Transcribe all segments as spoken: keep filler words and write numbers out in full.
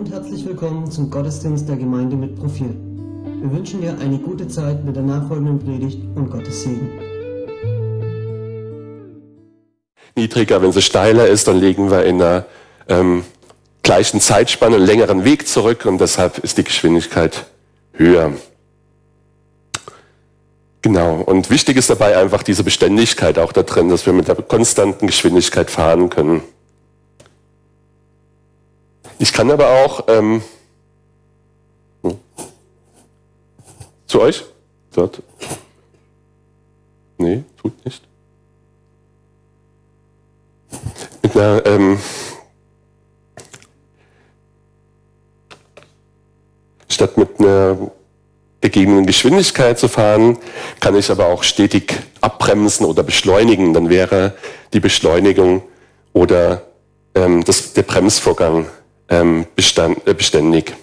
und herzlich willkommen zum Gottesdienst der Gemeinde mit Profil. Wir wünschen dir eine gute Zeit mit der nachfolgenden Predigt und Gottes Segen. Niedriger, wenn sie steiler ist, dann legen wir in einer ähm, gleichen Zeitspanne einen längeren Weg zurück und deshalb ist die Geschwindigkeit höher. Genau, und wichtig ist dabei einfach diese Beständigkeit auch da drin, dass wir mit der konstanten Geschwindigkeit fahren können. Ich kann aber auch ähm, zu euch? Dort? Nee, tut nicht. Mit einer ähm, statt mit einer gegebenen Geschwindigkeit zu fahren, kann ich aber auch stetig abbremsen oder beschleunigen. Dann wäre die Beschleunigung oder ähm, das, der Bremsvorgang ähm, bestand, äh, beständig.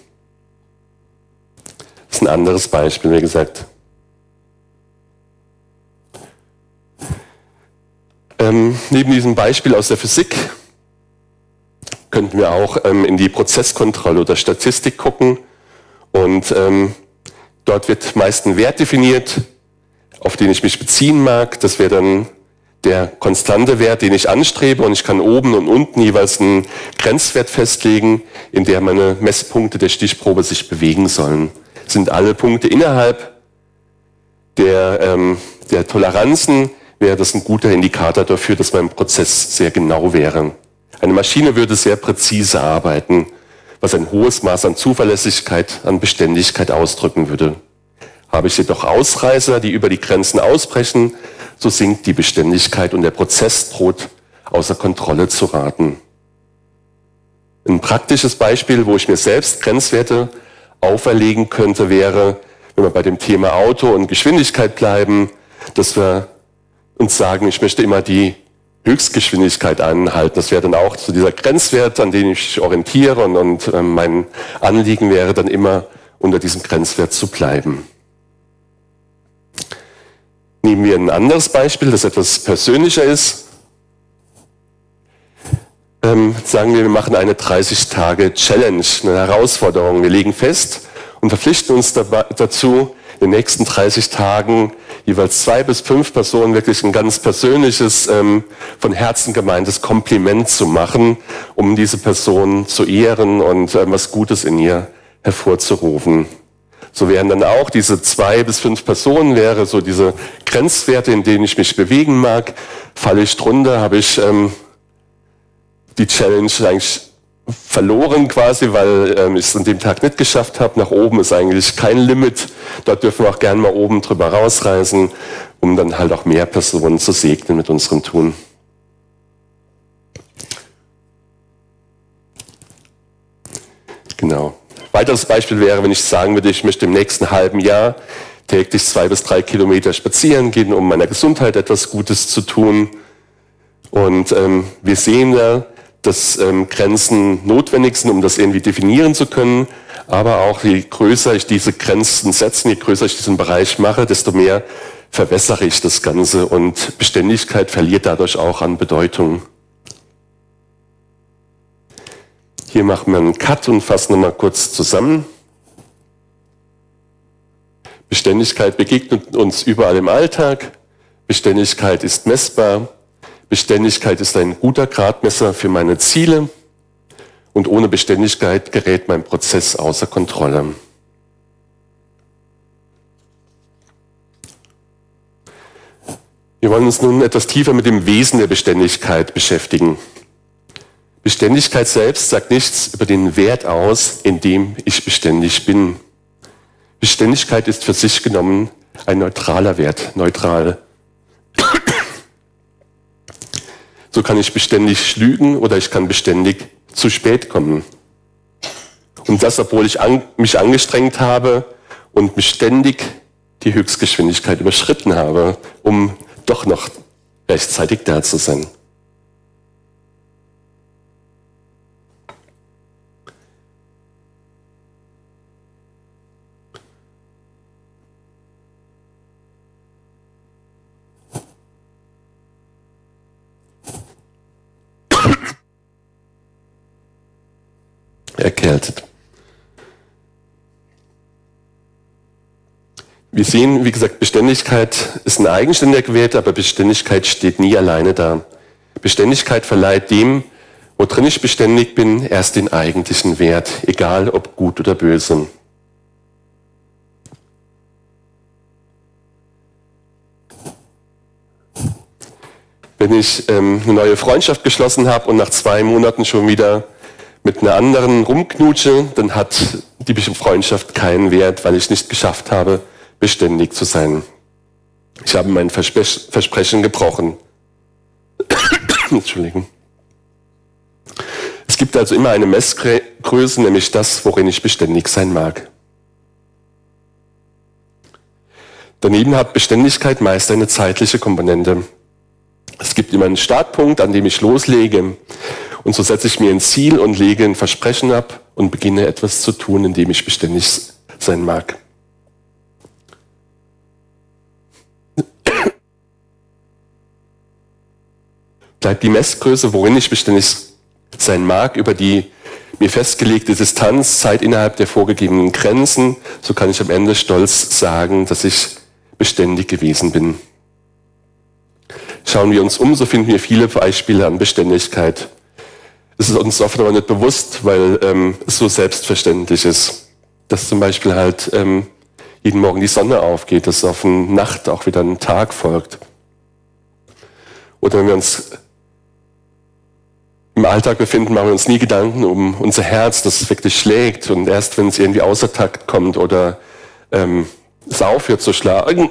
Das ist ein anderes Beispiel, wie gesagt. Ähm, neben diesem Beispiel aus der Physik könnten wir auch ähm, in die Prozesskontrolle oder Statistik gucken und ähm, dort wird meist ein Wert definiert, auf den ich mich beziehen mag. Das wäre dann der konstante Wert, den ich anstrebe, und ich kann oben und unten jeweils einen Grenzwert festlegen, in der meine Messpunkte der Stichprobe sich bewegen sollen. Sind alle Punkte innerhalb der, ähm, der Toleranzen, wäre das ein guter Indikator dafür, dass mein Prozess sehr genau wäre. Eine Maschine würde sehr präzise arbeiten, was ein hohes Maß an Zuverlässigkeit, an Beständigkeit ausdrücken würde. Habe ich jedoch Ausreißer, die über die Grenzen ausbrechen, so sinkt die Beständigkeit und der Prozess droht außer Kontrolle zu raten. Ein praktisches Beispiel, wo ich mir selbst Grenzwerte auferlegen könnte, wäre, wenn wir bei dem Thema Auto und Geschwindigkeit bleiben, dass wir uns sagen, ich möchte immer die Höchstgeschwindigkeit anhalten. Das wäre dann auch so dieser Grenzwert, an den ich mich orientiere, und, und äh, mein Anliegen wäre dann immer, unter diesem Grenzwert zu bleiben. Nehmen wir ein anderes Beispiel, das etwas persönlicher ist. Ähm, sagen wir, wir machen eine dreißig Tage Challenge, eine Herausforderung. Wir legen fest und verpflichten uns dabei, dazu, in den nächsten dreißig Tagen jeweils zwei bis fünf Personen wirklich ein ganz persönliches, ähm, von Herzen gemeintes Kompliment zu machen, um diese Person zu ehren und ähm, was Gutes in ihr hervorzurufen. So wären dann auch diese zwei bis fünf Personen, wäre so diese Grenzwerte, in denen ich mich bewegen mag. Falle ich drunter, habe ich ähm, die Challenge eigentlich verloren quasi, weil ähm, ich es an dem Tag nicht geschafft habe. Nach oben ist eigentlich kein Limit. Dort dürfen wir auch gerne mal oben drüber rausreißen, um dann halt auch mehr Personen zu segnen mit unserem Tun. Genau. Weiteres Beispiel wäre, wenn ich sagen würde, ich möchte im nächsten halben Jahr täglich zwei bis drei Kilometer spazieren gehen, um meiner Gesundheit etwas Gutes zu tun. Und ähm, wir sehen ja, dass ähm, Grenzen notwendig sind, um das irgendwie definieren zu können. Aber auch je größer ich diese Grenzen setze, je größer ich diesen Bereich mache, desto mehr verwässere ich das Ganze. Und Beständigkeit verliert dadurch auch an Bedeutung. Hier machen wir einen Cut und fassen nochmal kurz zusammen. Beständigkeit begegnet uns überall im Alltag. Beständigkeit ist messbar. Beständigkeit ist ein guter Gradmesser für meine Ziele. Und ohne Beständigkeit gerät mein Prozess außer Kontrolle. Wir wollen uns nun etwas tiefer mit dem Wesen der Beständigkeit beschäftigen. Beständigkeit selbst sagt nichts über den Wert aus, in dem ich beständig bin. Beständigkeit ist für sich genommen ein neutraler Wert, neutral. So kann ich beständig lügen oder ich kann beständig zu spät kommen. Und das, obwohl ich an, mich angestrengt habe und beständig die Höchstgeschwindigkeit überschritten habe, um doch noch rechtzeitig da zu sein. Erkältet. Wir sehen, wie gesagt, Beständigkeit ist ein eigenständiger Wert, aber Beständigkeit steht nie alleine da. Beständigkeit verleiht dem, worin ich beständig bin, erst den eigentlichen Wert, egal ob gut oder böse. Wenn ich ähm, eine neue Freundschaft geschlossen habe und nach zwei Monaten schon wieder mit einer anderen rumknutsche, dann hat die Freundschaft keinen Wert, weil ich nicht geschafft habe, beständig zu sein. Ich habe mein Verspre- Versprechen gebrochen. Entschuldigung. Es gibt also immer eine Messgröße, nämlich das, worin ich beständig sein mag. Daneben hat Beständigkeit meist eine zeitliche Komponente. Es gibt immer einen Startpunkt, an dem ich loslege. Und so setze ich mir ein Ziel und lege ein Versprechen ab und beginne etwas zu tun, in dem ich beständig sein mag. Bleibt die Messgröße, worin ich beständig sein mag, über die mir festgelegte Distanz, Zeit innerhalb der vorgegebenen Grenzen, so kann ich am Ende stolz sagen, dass ich beständig gewesen bin. Schauen wir uns um, so finden wir viele Beispiele an Beständigkeit. Es ist uns oft aber nicht bewusst, weil ähm, es so selbstverständlich ist, dass zum Beispiel halt ähm, jeden Morgen die Sonne aufgeht, dass auf eine Nacht auch wieder ein Tag folgt. Oder wenn wir uns im Alltag befinden, machen wir uns nie Gedanken um unser Herz, dass es wirklich schlägt. Und erst wenn es irgendwie außer Takt kommt oder ähm, es aufhört zu schlagen,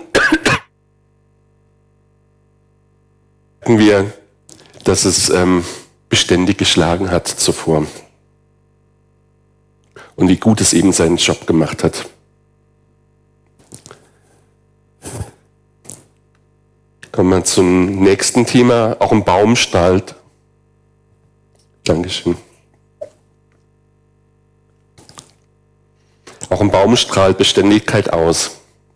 merken wir, dass es ähm, beständig geschlagen hat zuvor. Und wie gut es eben seinen Job gemacht hat. Kommen wir zum nächsten Thema. Auch ein Baum strahlt. Dankeschön. Auch ein Baum strahlt Beständigkeit aus.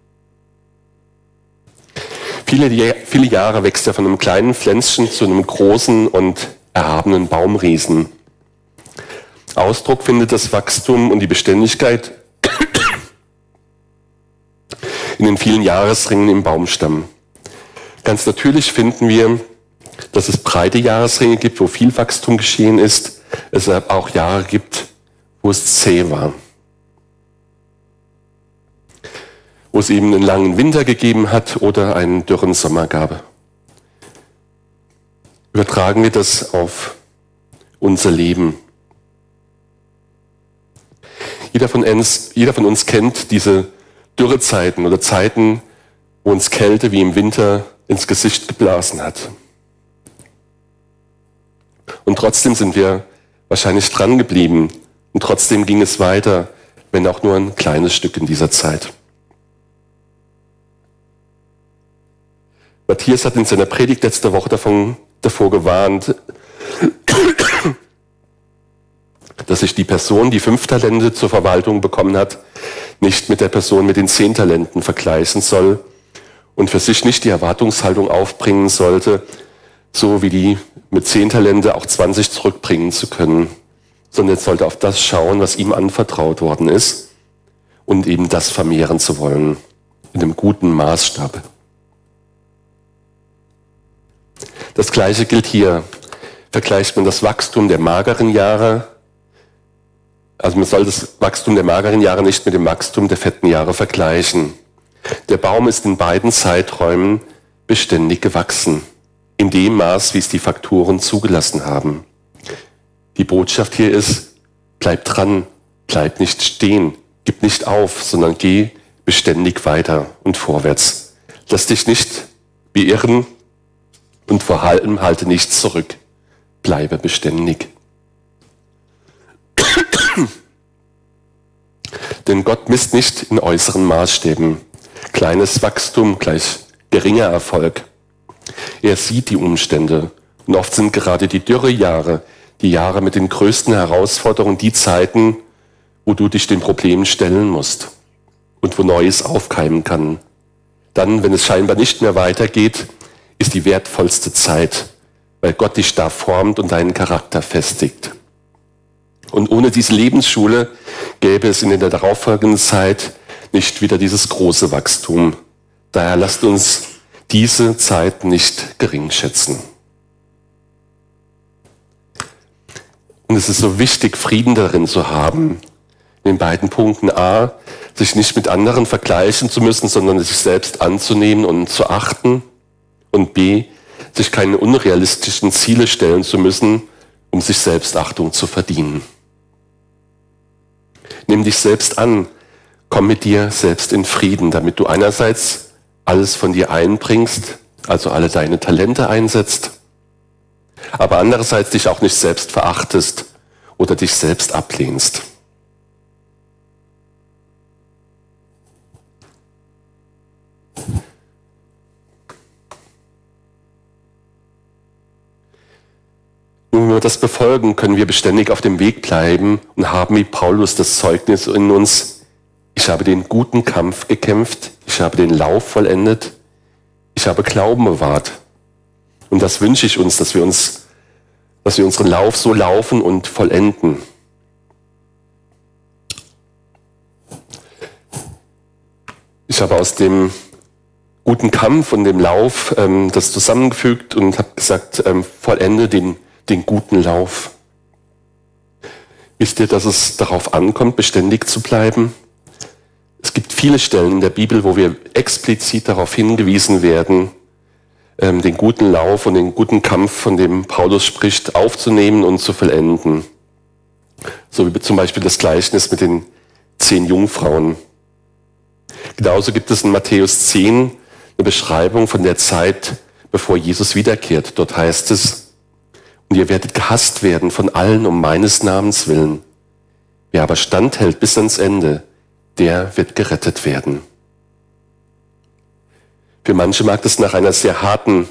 Viele, viele Jahre wächst er von einem kleinen Pflänzchen zu einem großen und erhabenen Baumriesen. Ausdruck findet das Wachstum und die Beständigkeit in den vielen Jahresringen im Baumstamm. Ganz natürlich finden wir, dass es breite Jahresringe gibt, wo viel Wachstum geschehen ist, es aber auch Jahre gibt, wo es zäh war. Wo es eben einen langen Winter gegeben hat oder einen dürren Sommer gab. Übertragen wir das auf unser Leben. Jeder von uns, jeder von uns kennt diese Dürrezeiten oder Zeiten, wo uns Kälte wie im Winter ins Gesicht geblasen hat. Und trotzdem sind wir wahrscheinlich dran geblieben. Und trotzdem ging es weiter, wenn auch nur ein kleines Stück in dieser Zeit. Matthias hat in seiner Predigt letzte Woche davon, davor gewarnt, dass sich die Person, die fünf Talente zur Verwaltung bekommen hat, nicht mit der Person mit den zehn Talenten vergleichen soll und für sich nicht die Erwartungshaltung aufbringen sollte, so wie die mit zehn Talente auch zwanzig zurückbringen zu können, sondern er sollte auf das schauen, was ihm anvertraut worden ist und eben das vermehren zu wollen, in einem guten Maßstab. Das Gleiche gilt hier. Vergleicht man das Wachstum der mageren Jahre, also man soll das Wachstum der mageren Jahre nicht mit dem Wachstum der fetten Jahre vergleichen. Der Baum ist in beiden Zeiträumen beständig gewachsen, in dem Maß, wie es die Faktoren zugelassen haben. Die Botschaft hier ist, bleib dran, bleib nicht stehen, gib nicht auf, sondern geh beständig weiter und vorwärts. Lass dich nicht beirren und vor allem halte nichts zurück. Bleibe beständig. Denn Gott misst nicht in äußeren Maßstäben. Kleines Wachstum gleich geringer Erfolg. Er sieht die Umstände. Und oft sind gerade die Dürrejahre, die Jahre mit den größten Herausforderungen, die Zeiten, wo du dich den Problemen stellen musst und wo Neues aufkeimen kann. Dann, wenn es scheinbar nicht mehr weitergeht, ist die wertvollste Zeit, weil Gott dich da formt und deinen Charakter festigt. Und ohne diese Lebensschule gäbe es in der darauffolgenden Zeit nicht wieder dieses große Wachstum. Daher lasst uns diese Zeit nicht gering schätzen. Und es ist so wichtig, Frieden darin zu haben. In den beiden Punkten A, sich nicht mit anderen vergleichen zu müssen, sondern sich selbst anzunehmen und zu achten. Und B, sich keine unrealistischen Ziele stellen zu müssen, um sich Selbstachtung zu verdienen. Nimm dich selbst an, komm mit dir selbst in Frieden, damit du einerseits alles von dir einbringst, also alle deine Talente einsetzt, aber andererseits dich auch nicht selbst verachtest oder dich selbst ablehnst. Nur wenn wir das befolgen, können wir beständig auf dem Weg bleiben und haben wie Paulus das Zeugnis in uns: Ich habe den guten Kampf gekämpft, ich habe den Lauf vollendet, ich habe Glauben bewahrt. Und das wünsche ich uns, dass wir uns, dass wir unseren Lauf so laufen und vollenden. Ich habe aus dem guten Kampf und dem Lauf ähm, das zusammengefügt und habe gesagt, ähm, vollende den, den guten Lauf. Wisst ihr, dass es darauf ankommt, beständig zu bleiben? Es gibt viele Stellen in der Bibel, wo wir explizit darauf hingewiesen werden, den guten Lauf und den guten Kampf, von dem Paulus spricht, aufzunehmen und zu vollenden. So wie zum Beispiel das Gleichnis mit den zehn Jungfrauen. Genauso gibt es in Matthäus zehn eine Beschreibung von der Zeit, bevor Jesus wiederkehrt. Dort heißt es: Und ihr werdet gehasst werden von allen um meines Namens willen. Wer aber standhält bis ans Ende, der wird gerettet werden. Für manche mag das nach einer sehr harten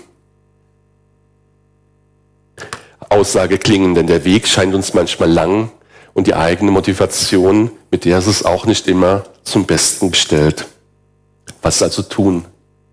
Aussage klingen, denn der Weg scheint uns manchmal lang und die eigene Motivation, mit der ist es auch nicht immer zum Besten gestellt. Was also tun?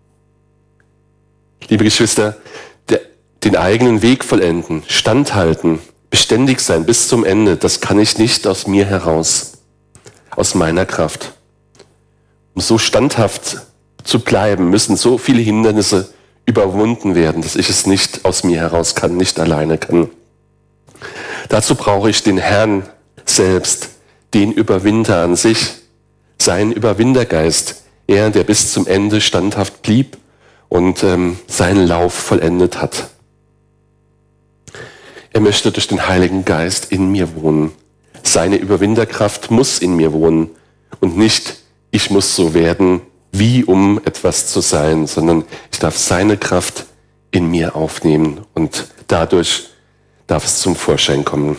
Liebe Geschwister, der, den eigenen Weg vollenden, standhalten, beständig sein bis zum Ende, das kann ich nicht aus mir heraus, aus meiner Kraft. Um so standhaft zu bleiben, müssen so viele Hindernisse überwunden werden, dass ich es nicht aus mir heraus kann, nicht alleine kann. Dazu brauche ich den Herrn selbst, den Überwinder an sich, seinen Überwindergeist, er, der bis zum Ende standhaft blieb und ähm, seinen Lauf vollendet hat. Er möchte durch den Heiligen Geist in mir wohnen. Seine Überwinderkraft muss in mir wohnen und nicht, ich muss so werden, wie um etwas zu sein, sondern ich darf seine Kraft in mir aufnehmen und dadurch darf es zum Vorschein kommen.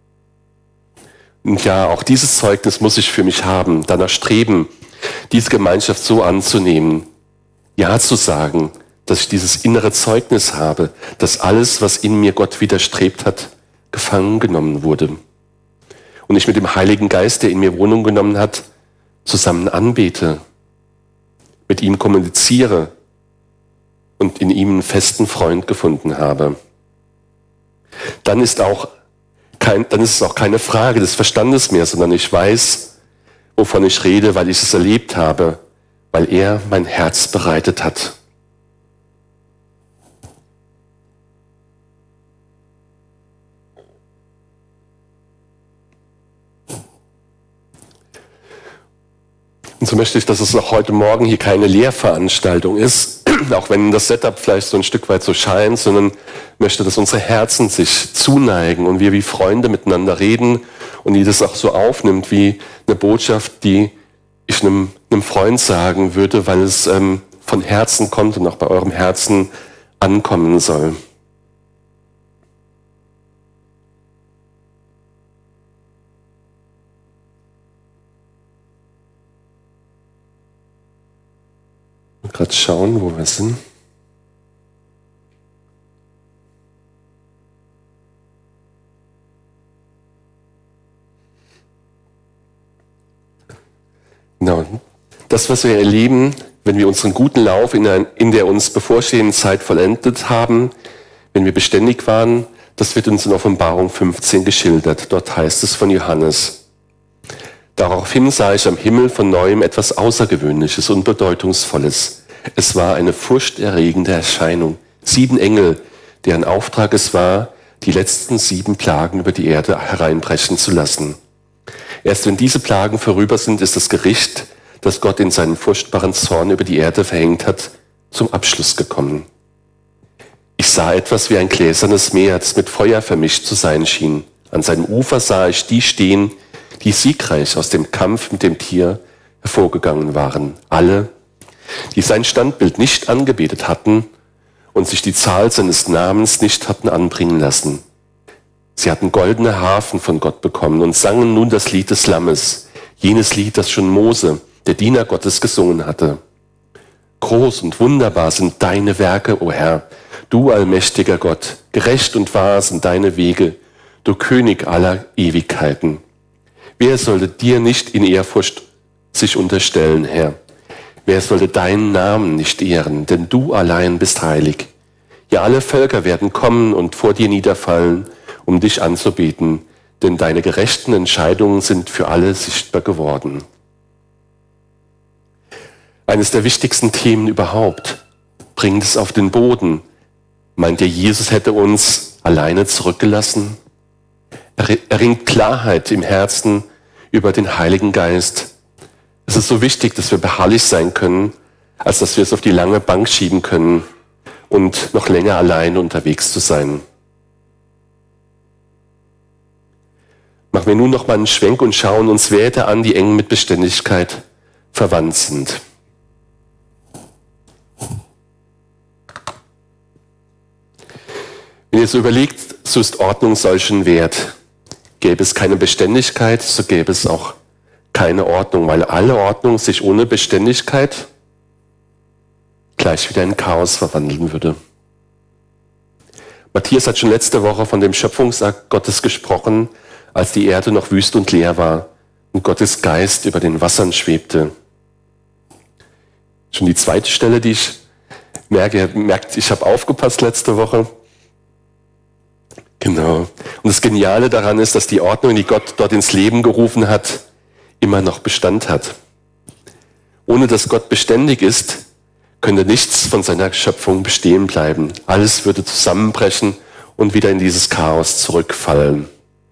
Und ja, auch dieses Zeugnis muss ich für mich haben, danach streben, diese Gemeinschaft so anzunehmen, ja zu sagen, dass ich dieses innere Zeugnis habe, dass alles, was in mir Gott widerstrebt hat, gefangen genommen wurde. Und ich mit dem Heiligen Geist, der in mir Wohnung genommen hat, zusammen anbete, mit ihm kommuniziere und in ihm einen festen Freund gefunden habe. Dann ist, auch kein, dann ist es auch keine Frage des Verstandes mehr, sondern ich weiß, wovon ich rede, weil ich es erlebt habe, weil er mein Herz bereitet hat. Und so möchte ich, dass es auch heute Morgen hier keine Lehrveranstaltung ist, auch wenn das Setup vielleicht so ein Stück weit so scheint, sondern möchte, dass unsere Herzen sich zuneigen und wir wie Freunde miteinander reden und die das auch so aufnimmt wie eine Botschaft, die ich einem, einem Freund sagen würde, weil es ähm, von Herzen kommt und auch bei eurem Herzen ankommen soll. Gerade schauen, wo wir sind. Genau. Das, was wir erleben, wenn wir unseren guten Lauf in der, in der uns bevorstehenden Zeit vollendet haben, wenn wir beständig waren, das wird uns in Offenbarung fünfzehn geschildert. Dort heißt es von Johannes: Daraufhin sah ich am Himmel von neuem etwas Außergewöhnliches und Bedeutungsvolles. Es war eine furchterregende Erscheinung. Sieben Engel, deren Auftrag es war, die letzten sieben Plagen über die Erde hereinbrechen zu lassen. Erst wenn diese Plagen vorüber sind, ist das Gericht, das Gott in seinen furchtbaren Zorn über die Erde verhängt hat, zum Abschluss gekommen. Ich sah etwas wie ein gläsernes Meer, das mit Feuer vermischt zu sein schien. An seinem Ufer sah ich die stehen, die siegreich aus dem Kampf mit dem Tier hervorgegangen waren. Alle, die sein Standbild nicht angebetet hatten und sich die Zahl seines Namens nicht hatten anbringen lassen. Sie hatten goldene Harfen von Gott bekommen und sangen nun das Lied des Lammes, jenes Lied, das schon Mose, der Diener Gottes, gesungen hatte. Groß und wunderbar sind deine Werke, o Herr, du allmächtiger Gott, gerecht und wahr sind deine Wege, du König aller Ewigkeiten. Wer sollte dir nicht in Ehrfurcht sich unterstellen, Herr? Wer sollte deinen Namen nicht ehren? Denn du allein bist heilig. Ja, alle Völker werden kommen und vor dir niederfallen, um dich anzubeten, denn deine gerechten Entscheidungen sind für alle sichtbar geworden. Eines der wichtigsten Themen überhaupt. Bringt es auf den Boden. Meint ihr, Jesus hätte uns alleine zurückgelassen? Er erringt Klarheit im Herzen über den Heiligen Geist. Es ist so wichtig, dass wir beharrlich sein können, als dass wir es auf die lange Bank schieben können und noch länger allein unterwegs zu sein. Machen wir nun noch mal einen Schwenk und schauen uns Werte an, die eng mit Beständigkeit verwandt sind. Wenn ihr so überlegt, so ist Ordnung solchen Wert. Gäbe es keine Beständigkeit, so gäbe es auch keine Ordnung, weil alle Ordnung sich ohne Beständigkeit gleich wieder in Chaos verwandeln würde. Matthias hat schon letzte Woche von dem Schöpfungsakt Gottes gesprochen, als die Erde noch wüst und leer war und Gottes Geist über den Wassern schwebte. Schon die zweite Stelle, die ich merke, ihr merkt, ich habe aufgepasst letzte Woche. Genau. Und das Geniale daran ist, dass die Ordnung, die Gott dort ins Leben gerufen hat, immer noch Bestand hat. Ohne dass Gott beständig ist, könnte nichts von seiner Schöpfung bestehen bleiben. Alles würde zusammenbrechen und wieder in dieses Chaos zurückfallen.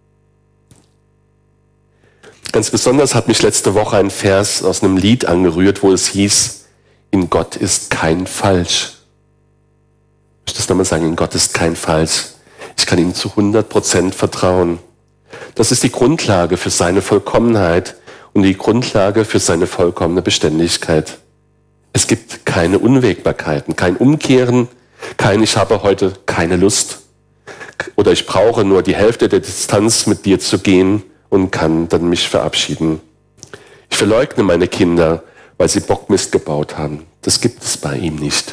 Ganz besonders hat mich letzte Woche ein Vers aus einem Lied angerührt, wo es hieß, in Gott ist kein Falsch. Ich muss das nochmal sagen, in Gott ist kein Falsch. Ich kann ihm zu hundert Prozent vertrauen. Das ist die Grundlage für seine Vollkommenheit und die Grundlage für seine vollkommene Beständigkeit. Es gibt keine Unwägbarkeiten, kein Umkehren, kein ich habe heute keine Lust oder ich brauche nur die Hälfte der Distanz mit dir zu gehen und kann dann mich verabschieden. Ich verleugne meine Kinder, weil sie Bockmist gebaut haben. Das gibt es bei ihm nicht.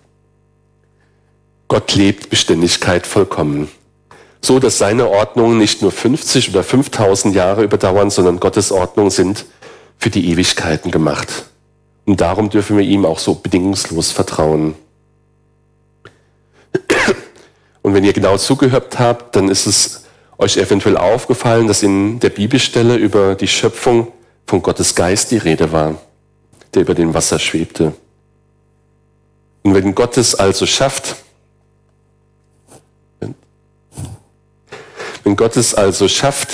Gott lebt Beständigkeit vollkommen. So, dass seine Ordnungen nicht nur fünfzig oder fünftausend Jahre überdauern, sondern Gottes Ordnungen sind für die Ewigkeiten gemacht. Und darum dürfen wir ihm auch so bedingungslos vertrauen. Und wenn ihr genau zugehört habt, dann ist es euch eventuell aufgefallen, dass in der Bibelstelle über die Schöpfung von Gottes Geist die Rede war, der über dem Wasser schwebte. Und wenn Gott es also schafft, wenn Gott es also schafft,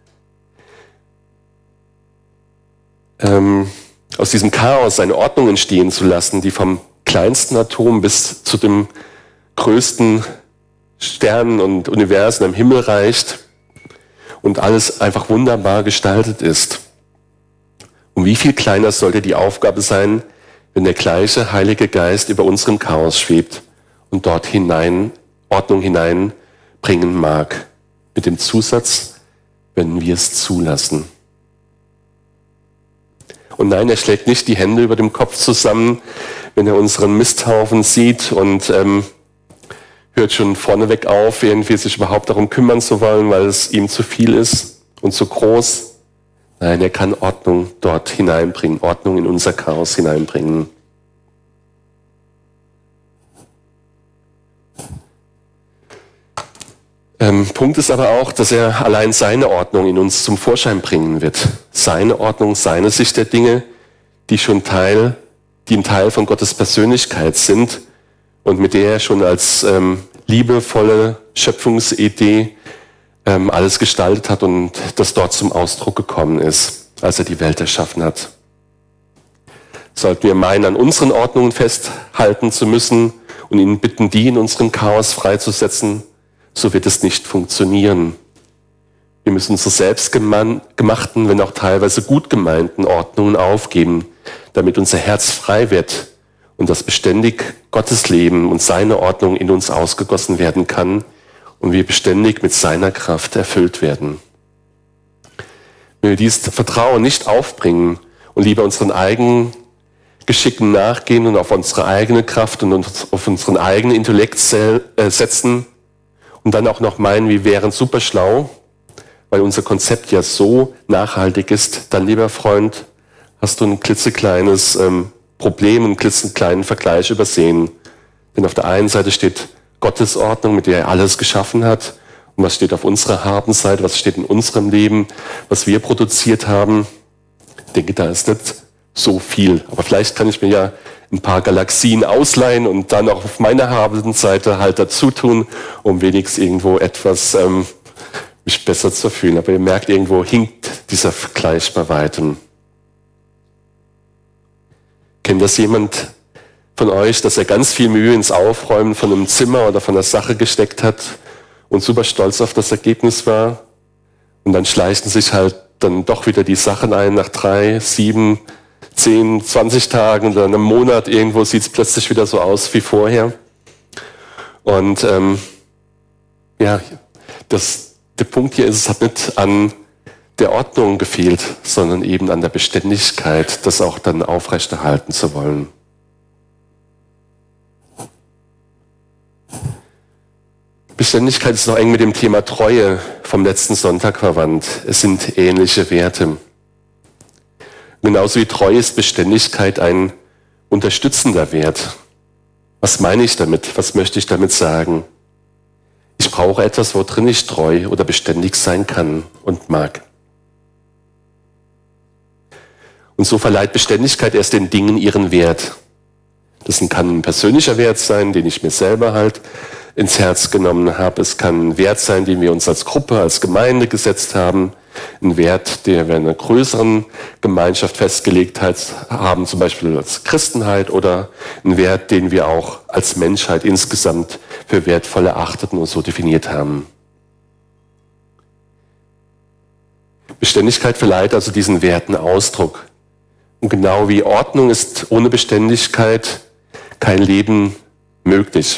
ähm, aus diesem Chaos eine Ordnung entstehen zu lassen, die vom kleinsten Atom bis zu dem größten Sternen und Universen am Himmel reicht und alles einfach wunderbar gestaltet ist. Und wie viel kleiner sollte die Aufgabe sein, wenn der gleiche Heilige Geist über unserem Chaos schwebt und dort hinein Ordnung hineinbringen mag. Mit dem Zusatz, wenn wir es zulassen. Und nein, er schlägt nicht die Hände über dem Kopf zusammen, wenn er unseren Misthaufen sieht und ähm, hört schon vorneweg auf, irgendwie sich überhaupt darum kümmern zu wollen, weil es ihm zu viel ist und zu groß. Nein, er kann Ordnung dort hineinbringen, Ordnung in unser Chaos hineinbringen. Ähm, Punkt ist aber auch, dass er allein seine Ordnung in uns zum Vorschein bringen wird. Seine Ordnung, seine Sicht der Dinge, die schon Teil, die ein Teil von Gottes Persönlichkeit sind und mit der er schon als ähm, liebevolle Schöpfungsidee ähm, alles gestaltet hat und das dort zum Ausdruck gekommen ist, als er die Welt erschaffen hat. Sollten wir meinen, an unseren Ordnungen festhalten zu müssen und ihn bitten, die in unserem Chaos freizusetzen, so wird es nicht funktionieren. Wir müssen unsere selbstgemachten, wenn auch teilweise gut gemeinten Ordnungen aufgeben, damit unser Herz frei wird und das beständig Gottes Leben und seine Ordnung in uns ausgegossen werden kann und wir beständig mit seiner Kraft erfüllt werden. Wenn wir dieses Vertrauen nicht aufbringen und lieber unseren eigenen Geschicken nachgehen und auf unsere eigene Kraft und auf unseren eigenen Intellekt setzen und dann auch noch meinen, wir wären super schlau, weil unser Konzept ja so nachhaltig ist, dann, lieber Freund, hast du ein klitzekleines ähm, Problem, einen klitzekleinen Vergleich übersehen. Denn auf der einen Seite steht Gottes Ordnung, mit der er alles geschaffen hat. Und was steht auf unserer Habenseite, was steht in unserem Leben, was wir produziert haben. Ich denke, da ist nicht so viel. Aber vielleicht kann ich mir ja ein paar Galaxien ausleihen und dann auch auf meiner Habenseite halt dazu tun, um wenigstens irgendwo etwas ähm, mich besser zu fühlen. Aber ihr merkt, irgendwo hinkt dieser Vergleich bei weitem. Kennt das jemand von euch, dass er ganz viel Mühe ins Aufräumen von einem Zimmer oder von einer Sache gesteckt hat und super stolz auf das Ergebnis war? Und dann schleichen sich halt dann doch wieder die Sachen ein nach drei, sieben, zehn, zwanzig Tagen oder einem Monat. Irgendwo sieht es plötzlich wieder so aus wie vorher. Und ähm, ja, das, der Punkt hier ist, es hat nicht an der Ordnung gefehlt, sondern eben an der Beständigkeit, das auch dann aufrechterhalten zu wollen. Beständigkeit ist noch eng mit dem Thema Treue vom letzten Sonntag verwandt. Es sind ähnliche Werte. Genauso wie Treue ist Beständigkeit ein unterstützender Wert. Was meine ich damit? Was möchte ich damit sagen? Ich brauche etwas, worin ich treu oder beständig sein kann und mag. Und so verleiht Beständigkeit erst den Dingen ihren Wert. Das kann ein persönlicher Wert sein, den ich mir selber halt ins Herz genommen habe. Es kann ein Wert sein, den wir uns als Gruppe, als Gemeinde gesetzt haben. Ein Wert, den wir in einer größeren Gemeinschaft festgelegt haben, zum Beispiel als Christenheit, oder ein Wert, den wir auch als Menschheit insgesamt für wertvoll erachteten und so definiert haben. Beständigkeit verleiht also diesen Werten Ausdruck. Und genau wie Ordnung ist ohne Beständigkeit kein Leben möglich.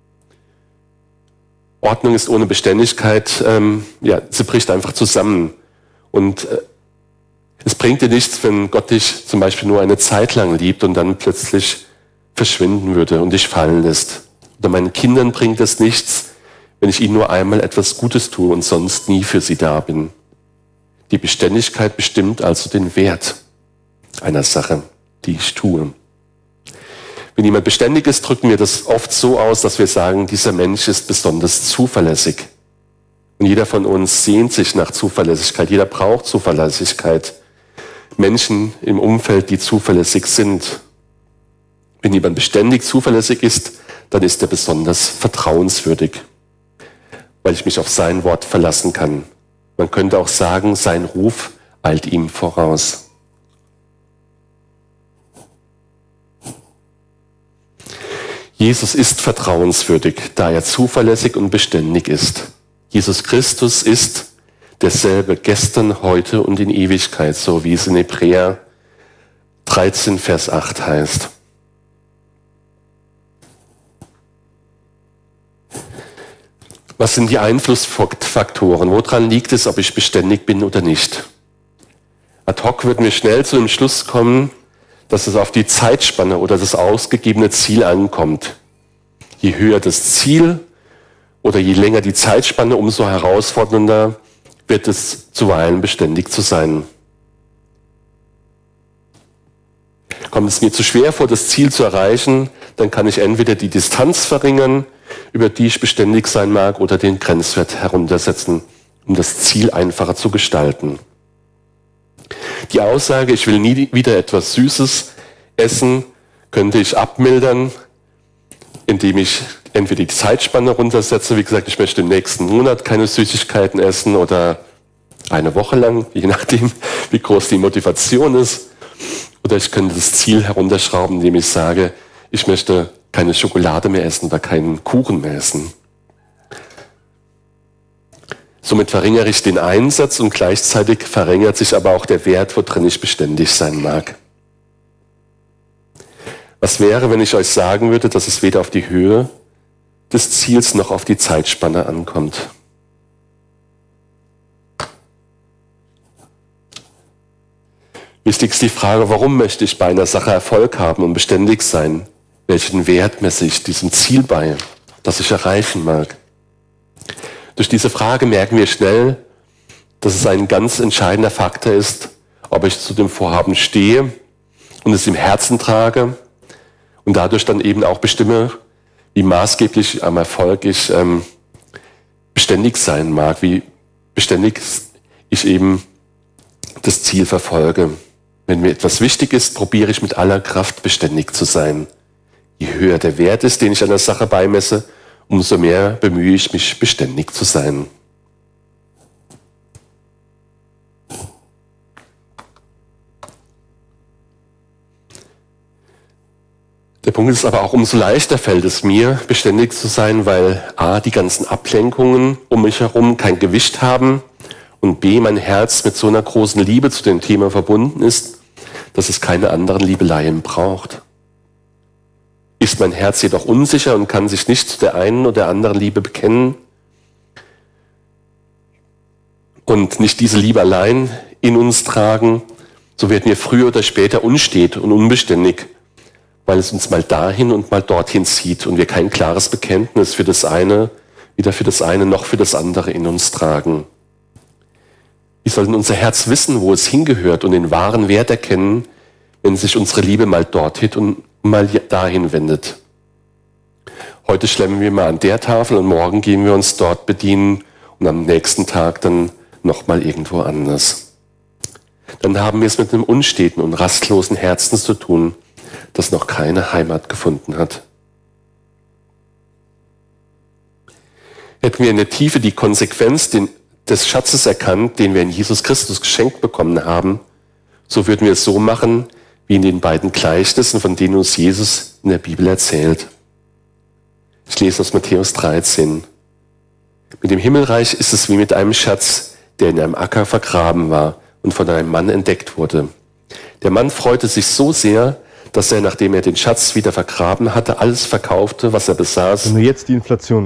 Ordnung ist ohne Beständigkeit, ähm, ja, sie bricht einfach zusammen. Und äh, es bringt dir nichts, wenn Gott dich zum Beispiel nur eine Zeit lang liebt und dann plötzlich verschwinden würde und dich fallen lässt. Oder meinen Kindern bringt es nichts, wenn ich ihnen nur einmal etwas Gutes tue und sonst nie für sie da bin. Die Beständigkeit bestimmt also den Wert einer Sache, die ich tue. Wenn jemand beständig ist, drücken wir das oft so aus, dass wir sagen, dieser Mensch ist besonders zuverlässig. Und jeder von uns sehnt sich nach Zuverlässigkeit. Jeder braucht Zuverlässigkeit. Menschen im Umfeld, die zuverlässig sind. Wenn jemand beständig zuverlässig ist, dann ist er besonders vertrauenswürdig, weil ich mich auf sein Wort verlassen kann. Man könnte auch sagen, sein Ruf eilt ihm voraus. Jesus ist vertrauenswürdig, da er zuverlässig und beständig ist. Jesus Christus ist derselbe gestern, heute und in Ewigkeit, so wie es in Hebräer dreizehn, Vers acht heißt. Was sind die Einflussfaktoren? Woran liegt es, ob ich beständig bin oder nicht? Ad hoc würden wir schnell zu dem Schluss kommen, dass es auf die Zeitspanne oder das ausgegebene Ziel ankommt. Je höher das Ziel oder je länger die Zeitspanne, umso herausfordernder wird es zuweilen beständig zu sein. Kommt es mir zu schwer vor, das Ziel zu erreichen, dann kann ich entweder die Distanz verringern über die ich beständig sein mag, oder den Grenzwert heruntersetzen, um das Ziel einfacher zu gestalten. Die Aussage, ich will nie wieder etwas Süßes essen, könnte ich abmildern, indem ich entweder die Zeitspanne runtersetze, wie gesagt, ich möchte im nächsten Monat keine Süßigkeiten essen oder eine Woche lang, je nachdem, wie groß die Motivation ist. Oder ich könnte das Ziel herunterschrauben, indem ich sage, ich möchte keine Schokolade mehr essen oder keinen Kuchen mehr essen. Somit verringere ich den Einsatz und gleichzeitig verringert sich aber auch der Wert, worin ich beständig sein mag. Was wäre, wenn ich euch sagen würde, dass es weder auf die Höhe des Ziels noch auf die Zeitspanne ankommt? Wichtig ist die Frage, warum möchte ich bei einer Sache Erfolg haben und beständig sein? Welchen Wert messe ich diesem Ziel bei, das ich erreichen mag? Durch diese Frage merken wir schnell, dass es ein ganz entscheidender Faktor ist, ob ich zu dem Vorhaben stehe und es im Herzen trage und dadurch dann eben auch bestimme, wie maßgeblich am Erfolg ich ähm, beständig sein mag, wie beständig ich eben das Ziel verfolge. Wenn mir etwas wichtig ist, probiere ich mit aller Kraft beständig zu sein. Je höher der Wert ist, den ich an der Sache beimesse, umso mehr bemühe ich mich, beständig zu sein. Der Punkt ist aber auch, umso leichter fällt es mir, beständig zu sein, weil a, die ganzen Ablenkungen um mich herum kein Gewicht haben und b, mein Herz mit so einer großen Liebe zu dem Thema verbunden ist, dass es keine anderen Liebeleien braucht. Ist mein Herz jedoch unsicher und kann sich nicht zu der einen oder anderen Liebe bekennen und nicht diese Liebe allein in uns tragen, so werden wir früher oder später unstet und unbeständig, weil es uns mal dahin und mal dorthin zieht und wir kein klares Bekenntnis für das eine, weder für das eine noch für das andere in uns tragen. Wie soll denn unser Herz wissen, wo es hingehört und den wahren Wert erkennen, wenn sich unsere Liebe mal dorthin und mal dahin wendet? Heute schlemmen wir mal an der Tafel und morgen gehen wir uns dort bedienen und am nächsten Tag dann nochmal irgendwo anders. Dann haben wir es mit einem unsteten und rastlosen Herzen zu tun, das noch keine Heimat gefunden hat. Hätten wir in der Tiefe die Konsequenz des Schatzes erkannt, den wir in Jesus Christus geschenkt bekommen haben, so würden wir es so machen, wie in den beiden Gleichnissen, von denen uns Jesus in der Bibel erzählt. Ich lese aus Matthäus dreizehn. Mit dem Himmelreich ist es wie mit einem Schatz, der in einem Acker vergraben war und von einem Mann entdeckt wurde. Der Mann freute sich so sehr, dass er, nachdem er den Schatz wieder vergraben hatte, alles verkaufte, was er besaß. Wenn du jetzt die Inflation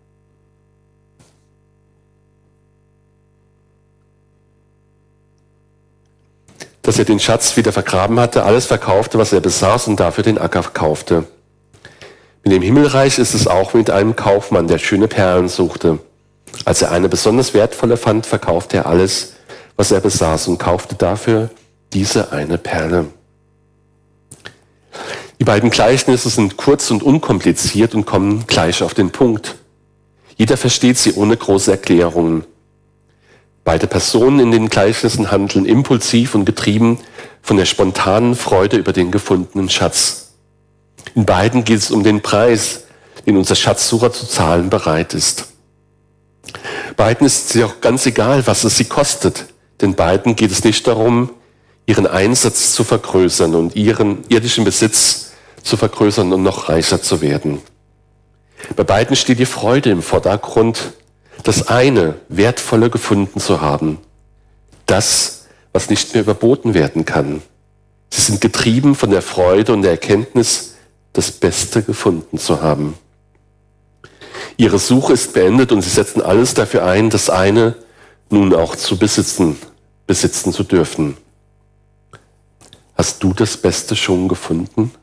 dass er den Schatz wieder vergraben hatte, alles verkaufte, was er besaß und dafür den Acker kaufte. Mit dem Himmelreich ist es auch mit einem Kaufmann, der schöne Perlen suchte. Als er eine besonders wertvolle fand, verkaufte er alles, was er besaß und kaufte dafür diese eine Perle. Die beiden Gleichnisse sind kurz und unkompliziert und kommen gleich auf den Punkt. Jeder versteht sie ohne große Erklärungen. Beide Personen in den Gleichnissen handeln impulsiv und getrieben von der spontanen Freude über den gefundenen Schatz. In beiden geht es um den Preis, den unser Schatzsucher zu zahlen bereit ist. Beiden ist es auch ganz egal, was es sie kostet, denn beiden geht es nicht darum, ihren Einsatz zu vergrößern und ihren irdischen Besitz zu vergrößern und noch reicher zu werden. Bei beiden steht die Freude im Vordergrund, das eine Wertvolle gefunden zu haben, das, was nicht mehr überboten werden kann. Sie sind getrieben von der Freude und der Erkenntnis, das Beste gefunden zu haben. Ihre Suche ist beendet und sie setzen alles dafür ein, das eine nun auch zu besitzen, besitzen zu dürfen. Hast du das Beste schon gefunden?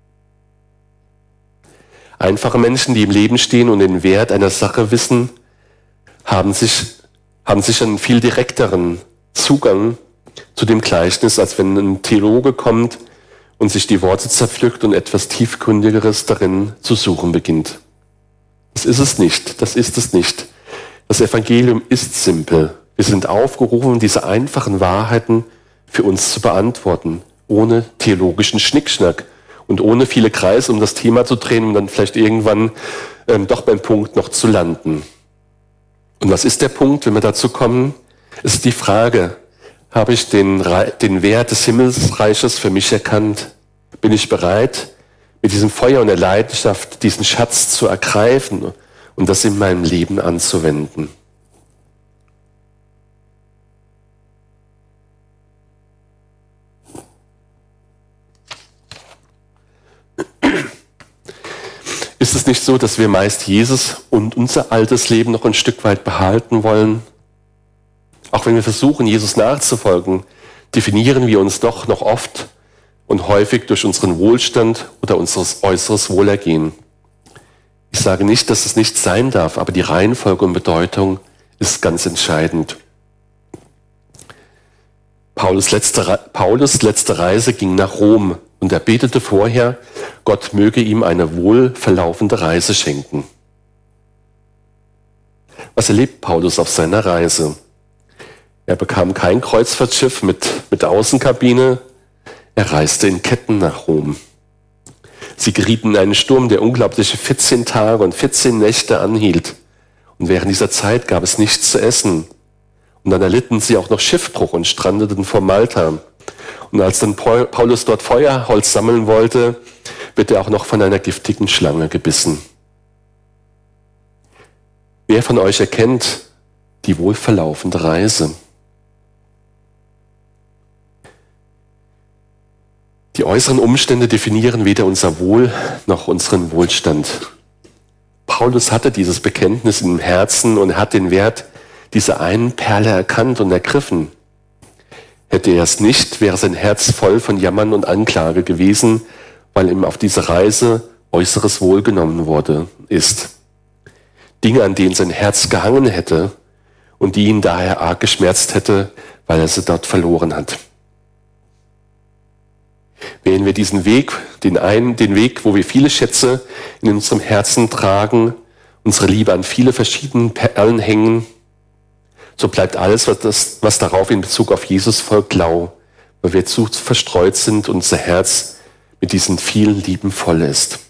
Einfache Menschen, die im Leben stehen und den Wert einer Sache wissen, haben sich, haben sich einen viel direkteren Zugang zu dem Gleichnis, als wenn ein Theologe kommt und sich die Worte zerpflückt und etwas Tiefgründigeres darin zu suchen beginnt. Das ist es nicht, das ist es nicht. Das Evangelium ist simpel. Wir sind aufgerufen, diese einfachen Wahrheiten für uns zu beantworten, ohne theologischen Schnickschnack und ohne viele Kreise, um das Thema zu drehen, um dann vielleicht irgendwann ähm, doch beim Punkt noch zu landen. Und was ist der Punkt, wenn wir dazu kommen? Es ist die Frage, habe ich den, den Wert des Himmelsreiches für mich erkannt? Bin ich bereit, mit diesem Feuer und der Leidenschaft diesen Schatz zu ergreifen und das in meinem Leben anzuwenden? Ist es nicht so, dass wir meist Jesus und unser altes Leben noch ein Stück weit behalten wollen? Auch wenn wir versuchen, Jesus nachzufolgen, definieren wir uns doch noch oft und häufig durch unseren Wohlstand oder unser äußeres Wohlergehen. Ich sage nicht, dass es nicht sein darf, aber die Reihenfolge und Bedeutung ist ganz entscheidend. Paulus letzte, Paulus letzte Reise ging nach Rom und er betete vorher, Gott möge ihm eine wohlverlaufende Reise schenken. Was erlebt Paulus auf seiner Reise? Er bekam kein Kreuzfahrtschiff mit, mit Außenkabine. Er reiste in Ketten nach Rom. Sie gerieten in einen Sturm, der unglaubliche vierzehn Tage und vierzehn Nächte anhielt. Und während dieser Zeit gab es nichts zu essen. Und dann erlitten sie auch noch Schiffbruch und strandeten vor Malta. Und als dann Paulus dort Feuerholz sammeln wollte, wird er auch noch von einer giftigen Schlange gebissen. Wer von euch erkennt die wohlverlaufende Reise? Die äußeren Umstände definieren weder unser Wohl noch unseren Wohlstand. Paulus hatte dieses Bekenntnis im Herzen und hat den Wert dieser einen Perle erkannt und ergriffen. Hätte er es nicht, wäre sein Herz voll von Jammern und Anklage gewesen, weil ihm auf diese Reise äußeres Wohl genommen wurde, ist. Dinge, an denen sein Herz gehangen hätte und die ihn daher arg geschmerzt hätte, weil er sie dort verloren hat. Wählen wir diesen Weg, den einen, den Weg, wo wir viele Schätze in unserem Herzen tragen, unsere Liebe an viele verschiedene Perlen hängen, so bleibt alles, was, das, was darauf in Bezug auf Jesus folgt, lau, weil wir zu verstreut sind und unser Herz mit diesen vielen Lieben voll ist.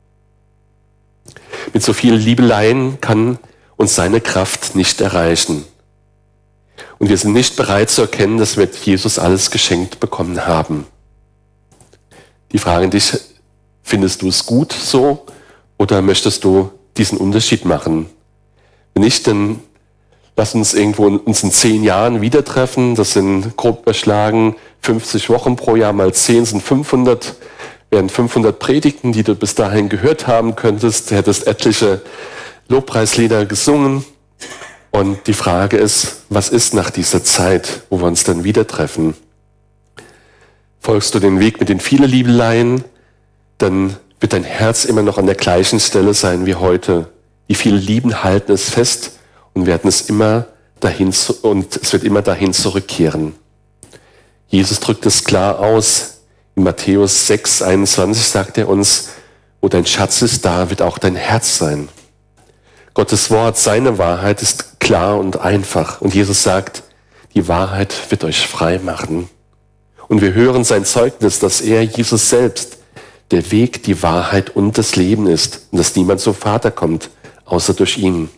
Mit so vielen Liebeleien kann uns seine Kraft nicht erreichen. Und wir sind nicht bereit zu erkennen, dass wir mit Jesus alles geschenkt bekommen haben. Die Frage an dich, findest du es gut so oder möchtest du diesen Unterschied machen? Wenn nicht, dann lass uns irgendwo in, uns in zehn Jahren wieder treffen. Das sind grob überschlagen fünfzig Wochen pro Jahr mal zehn sind fünfhundert. Wären fünfhundert Predigten, die du bis dahin gehört haben könntest. Du hättest etliche Lobpreislieder gesungen. Und die Frage ist, was ist nach dieser Zeit, wo wir uns dann wieder treffen? Folgst du den Weg mit den vielen Liebeleien, dann wird dein Herz immer noch an der gleichen Stelle sein wie heute. Die vielen Lieben halten es fest und werden es immer dahin zu, und es wird immer dahin zurückkehren. Jesus drückt es klar aus. In Matthäus sechs, einundzwanzig sagt er uns, wo dein Schatz ist, da wird auch dein Herz sein. Gottes Wort, seine Wahrheit ist klar und einfach. Und Jesus sagt, die Wahrheit wird euch frei machen. Und wir hören sein Zeugnis, dass er, Jesus selbst, der Weg, die Wahrheit und das Leben ist. Und dass niemand zum Vater kommt, außer durch ihn.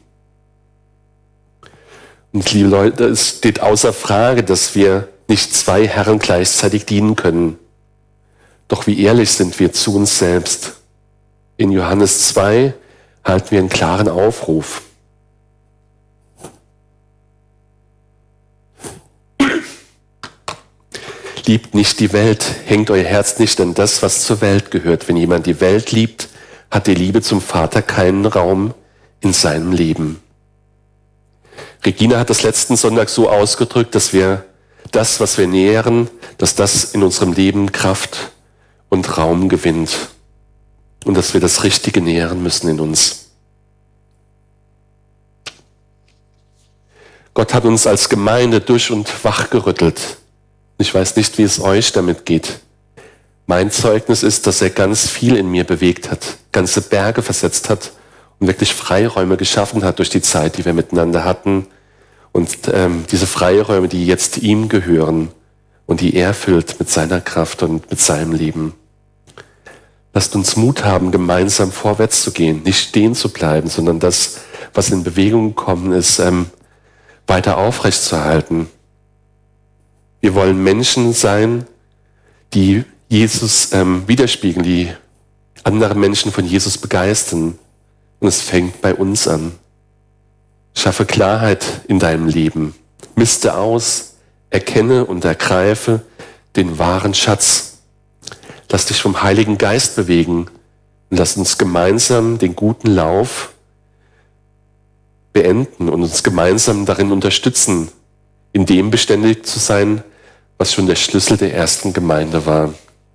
Und liebe Leute, es steht außer Frage, dass wir nicht zwei Herren gleichzeitig dienen können. Doch wie ehrlich sind wir zu uns selbst? In Johannes zwei halten wir einen klaren Aufruf. Liebt nicht die Welt, hängt euer Herz nicht an das, was zur Welt gehört. Wenn jemand die Welt liebt, hat die Liebe zum Vater keinen Raum in seinem Leben. Regina hat das letzten Sonntag so ausgedrückt, dass wir das, was wir nähren, dass das in unserem Leben Kraft und Raum gewinnt. Und dass wir das Richtige nähren müssen in uns. Gott hat uns als Gemeinde durch und wachgerüttelt. Ich weiß nicht, wie es euch damit geht. Mein Zeugnis ist, dass er ganz viel in mir bewegt hat, ganze Berge versetzt hat und wirklich Freiräume geschaffen hat durch die Zeit, die wir miteinander hatten. Und ähm, diese Freiräume, die jetzt ihm gehören und die er füllt mit seiner Kraft und mit seinem Leben. Lasst uns Mut haben, gemeinsam vorwärts zu gehen, nicht stehen zu bleiben, sondern das, was in Bewegung gekommen ist, ähm, weiter aufrechtzuerhalten. Wir wollen Menschen sein, die Jesus ähm, widerspiegeln, die andere Menschen von Jesus begeistern. Und es fängt bei uns an. Schaffe Klarheit in deinem Leben. Miste aus, erkenne und ergreife den wahren Schatz. Lass dich vom Heiligen Geist bewegen und lass uns gemeinsam den guten Lauf beenden und uns gemeinsam darin unterstützen, in dem beständig zu sein, was schon der Schlüssel der ersten Gemeinde war.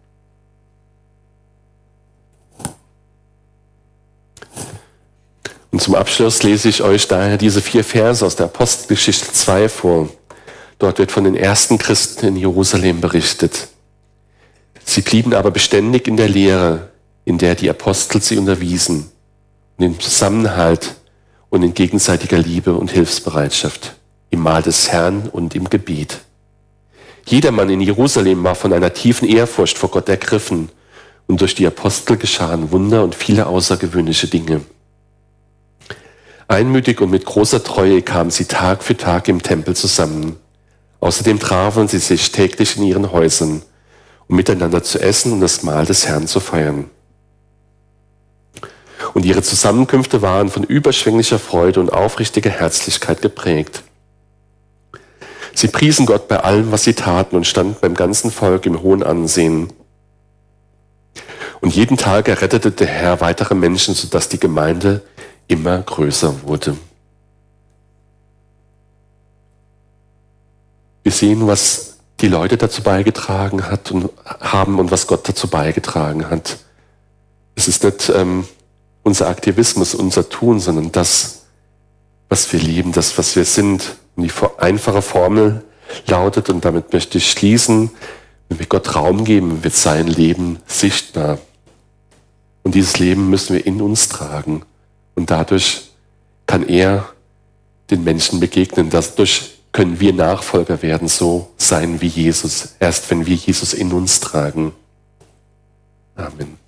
Und zum Abschluss lese ich euch daher diese vier Verse aus der Apostelgeschichte zwei vor. Dort wird von den ersten Christen in Jerusalem berichtet. Sie blieben aber beständig in der Lehre, in der die Apostel sie unterwiesen, und im Zusammenhalt und in gegenseitiger Liebe und Hilfsbereitschaft, im Mahl des Herrn und im Gebet. Jedermann in Jerusalem war von einer tiefen Ehrfurcht vor Gott ergriffen, und durch die Apostel geschahen Wunder und viele außergewöhnliche Dinge. Einmütig und mit großer Treue kamen sie Tag für Tag im Tempel zusammen. Außerdem trafen sie sich täglich in ihren Häusern, um miteinander zu essen und das Mahl des Herrn zu feiern. Und ihre Zusammenkünfte waren von überschwänglicher Freude und aufrichtiger Herzlichkeit geprägt. Sie priesen Gott bei allem, was sie taten, und standen beim ganzen Volk im hohen Ansehen. Und jeden Tag errettete der Herr weitere Menschen, sodass die Gemeinde immer größer wurde. Wir sehen, was die Leute dazu beigetragen hat und haben und was Gott dazu beigetragen hat. Es ist nicht ähm, unser Aktivismus, unser Tun, sondern das, was wir lieben, das, was wir sind. Und die einfache Formel lautet, und damit möchte ich schließen, wenn wir Gott Raum geben, wird sein Leben sichtbar. Und dieses Leben müssen wir in uns tragen. Und dadurch kann er den Menschen begegnen. Dadurch können wir Nachfolger werden, so sein wie Jesus. Erst wenn wir Jesus in uns tragen. Amen.